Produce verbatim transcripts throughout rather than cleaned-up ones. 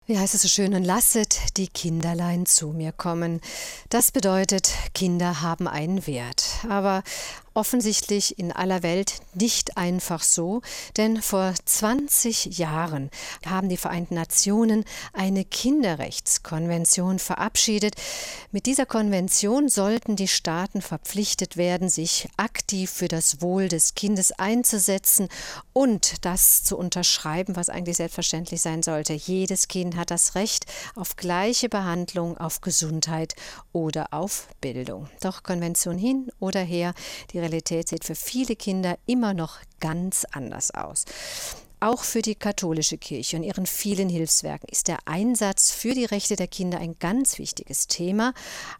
Wie heißt es so schön, und lasset die Kinderlein zu mir kommen. Das bedeutet, Kinder haben einen Wert. Aber offensichtlich in aller Welt nicht einfach so, denn vor zwanzig Jahren haben die Vereinten Nationen eine Kinderrechtskonvention verabschiedet. Mit dieser Konvention sollten die Staaten verpflichtet werden, sich aktiv für das Wohl des Kindes einzusetzen und das zu unterschreiben, was eigentlich selbstverständlich sein sollte. Jedes Kind hat das Recht auf gleiche Behandlung, auf Gesundheit oder auf Bildung. Doch Konvention hin oder her, die Realität sieht für viele Kinder immer noch ganz anders aus. Auch für die katholische Kirche und ihren vielen Hilfswerken ist der Einsatz für die Rechte der Kinder ein ganz wichtiges Thema.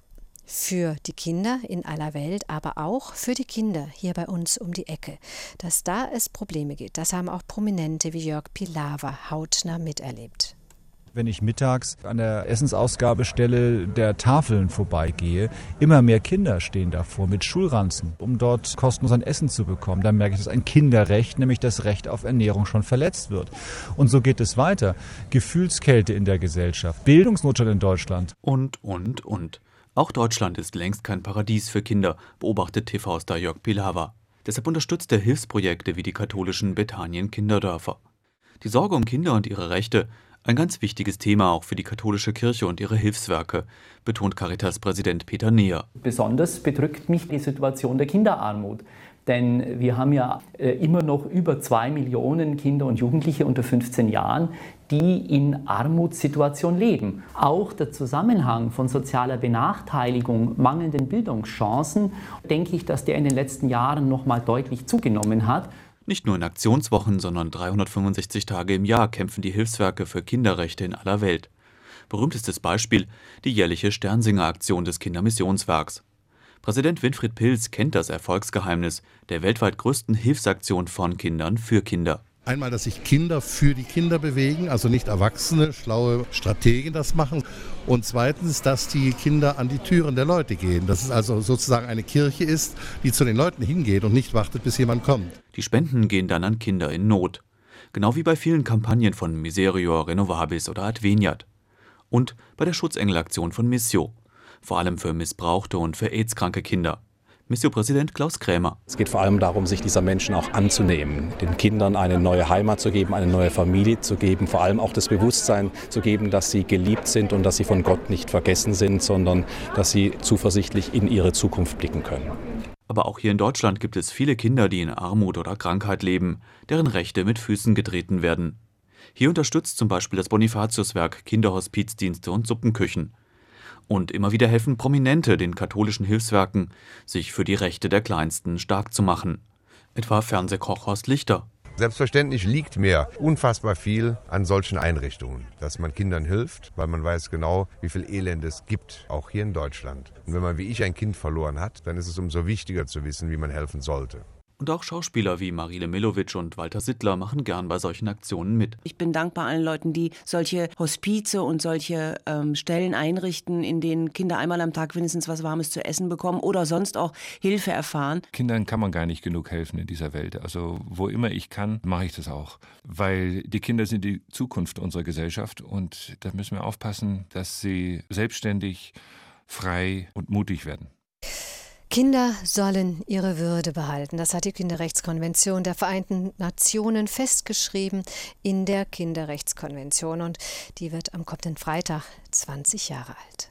Für die Kinder in aller Welt, aber auch für die Kinder hier bei uns um die Ecke. Dass da es Probleme gibt, das haben auch Prominente wie Jörg Pilawa hautnah miterlebt. Wenn ich mittags an der Essensausgabestelle der Tafeln vorbeigehe, immer mehr Kinder stehen davor mit Schulranzen, um dort kostenlos ein Essen zu bekommen. Dann merke ich, dass ein Kinderrecht, nämlich das Recht auf Ernährung, schon verletzt wird. Und so geht es weiter. Gefühlskälte in der Gesellschaft, Bildungsnotstand in Deutschland. Und, und, und. Auch Deutschland ist längst kein Paradies für Kinder, beobachtet T V-Star Jörg Pilawa. Deshalb unterstützt er Hilfsprojekte wie die katholischen Bethanien-Kinderdörfer. Die Sorge um Kinder und ihre Rechte, ein ganz wichtiges Thema auch für die katholische Kirche und ihre Hilfswerke, betont Caritas-Präsident Peter Neher. Besonders bedrückt mich die Situation der Kinderarmut. Denn wir haben ja äh, immer noch über zwei Millionen Kinder und Jugendliche unter fünfzehn Jahren, die in Armutssituation leben. Auch der Zusammenhang von sozialer Benachteiligung, mangelnden Bildungschancen, denke ich, dass der in den letzten Jahren noch mal deutlich zugenommen hat. Nicht nur in Aktionswochen, sondern dreihundertfünfundsechzig Tage im Jahr kämpfen die Hilfswerke für Kinderrechte in aller Welt. Berühmtestes Beispiel die jährliche Sternsinger-Aktion des Kindermissionswerks. Präsident Winfried Pilz kennt das Erfolgsgeheimnis der weltweit größten Hilfsaktion von Kindern für Kinder. Einmal, dass sich Kinder für die Kinder bewegen, also nicht Erwachsene, schlaue Strategen das machen. Und zweitens, dass die Kinder an die Türen der Leute gehen. Dass es also sozusagen eine Kirche ist, die zu den Leuten hingeht und nicht wartet, bis jemand kommt. Die Spenden gehen dann an Kinder in Not. Genau wie bei vielen Kampagnen von Miserior, Renovabis oder Adveniat. Und bei der Schutzengel-Aktion von Missio. Vor allem für missbrauchte und für AIDS-kranke Kinder. Missio-Präsident Klaus Krämer. Es geht vor allem darum, sich dieser Menschen auch anzunehmen, den Kindern eine neue Heimat zu geben, eine neue Familie zu geben, vor allem auch das Bewusstsein zu geben, dass sie geliebt sind und dass sie von Gott nicht vergessen sind, sondern dass sie zuversichtlich in ihre Zukunft blicken können. Aber auch hier in Deutschland gibt es viele Kinder, die in Armut oder Krankheit leben, deren Rechte mit Füßen getreten werden. Hier unterstützt zum Beispiel das Bonifatiuswerk Kinderhospizdienste und Suppenküchen. Und immer wieder helfen Prominente den katholischen Hilfswerken, sich für die Rechte der Kleinsten stark zu machen. Etwa Fernsehkoch Horst Lichter. Selbstverständlich liegt mir unfassbar viel an solchen Einrichtungen, dass man Kindern hilft, weil man weiß genau, wie viel Elend es gibt, auch hier in Deutschland. Und wenn man wie ich ein Kind verloren hat, dann ist es umso wichtiger zu wissen, wie man helfen sollte. Und auch Schauspieler wie Marile Milovic und Walter Sittler machen gern bei solchen Aktionen mit. Ich bin dankbar allen Leuten, die solche Hospize und solche ähm, Stellen einrichten, in denen Kinder einmal am Tag wenigstens was Warmes zu essen bekommen oder sonst auch Hilfe erfahren. Kindern kann man gar nicht genug helfen in dieser Welt. Also wo immer ich kann, mache ich das auch. Weil die Kinder sind die Zukunft unserer Gesellschaft und da müssen wir aufpassen, dass sie selbstständig, frei und mutig werden. Kinder sollen ihre Würde behalten. Das hat die Kinderrechtskonvention der Vereinten Nationen festgeschrieben in der Kinderrechtskonvention. Und die wird am kommenden Freitag zwanzig Jahre alt.